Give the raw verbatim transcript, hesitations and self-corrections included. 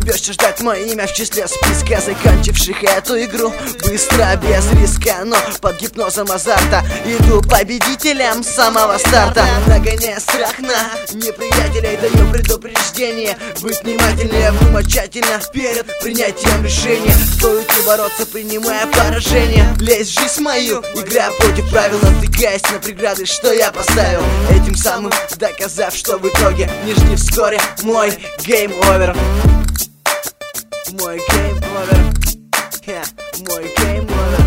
ошибешься ждать мое имя в числе списка закончивших эту игру быстро, без риска, но под гипнозом азарта иду победителем с самого старта, нагоняя страх на неприятелей. Даю предупреждение быть внимательнее, думать тщательно перед принятием решения. Стоит ли бороться, принимая поражение? Лезь в жизнь мою, играя против правил, натыкаясь на преграды, что я поставил, этим самым доказав, что в итоге не жди вскоре мой гейм овер. Мой гейм овер, yeah, мой гейм овер.